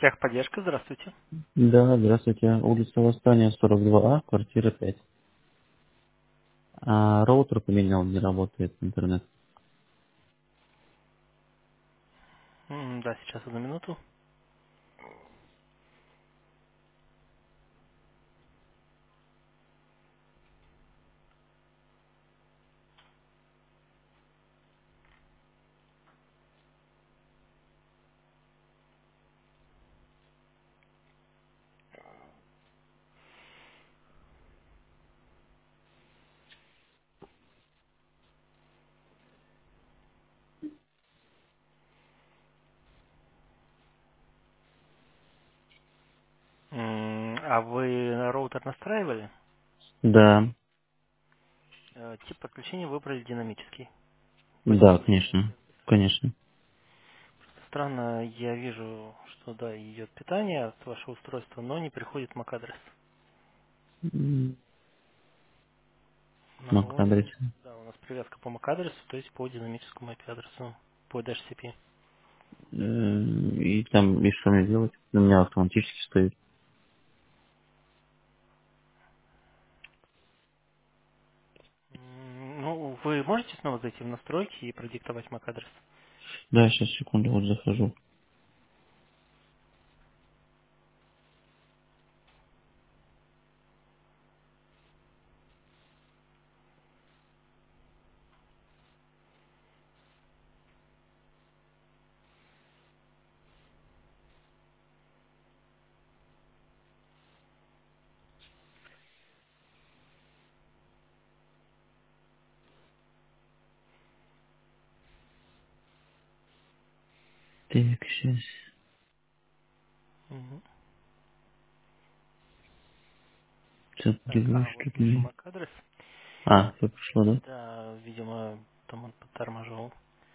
Техподдержка, здравствуйте. Да, здравствуйте. Улица Восстания, 42А, квартира 5. А роутер поменял, не работает интернет. Да, сейчас одну минуту. А вы роутер настраивали? Да, Тип подключения выбрали динамический. По да, динамическому конечно, связке. конечно. Странно, я вижу, что да, идет питание от вашего устройства, но не приходит MAC-адрес. М, Но MAC у нас, адрес. да, у нас привязка по MAC-адресу, то есть по динамическому IP-адресу, по DHCP. И там, и что мне делать? У меня автоматически стоит. Ну, вы можете снова зайти в настройки и продиктовать MAC-адрес? Да, сейчас, секунду, вот захожу. Так, сейчас. Мгм. Так, Запрыгиваю, вот что-то вижу не... MAC-адрес. А, все пришло, да? Да, видимо, там он подтормаживал.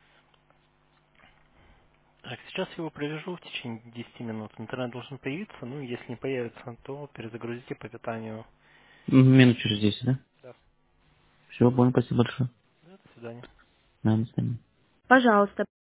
Так, сейчас его провяжу в течение 10 минут. Интернет должен появиться, ну, если не появится, то перезагрузите по питанию. Минут через 10, да? Да, Все, понял, спасибо большое. да, до свидания. Да, до свидания. Пожалуйста,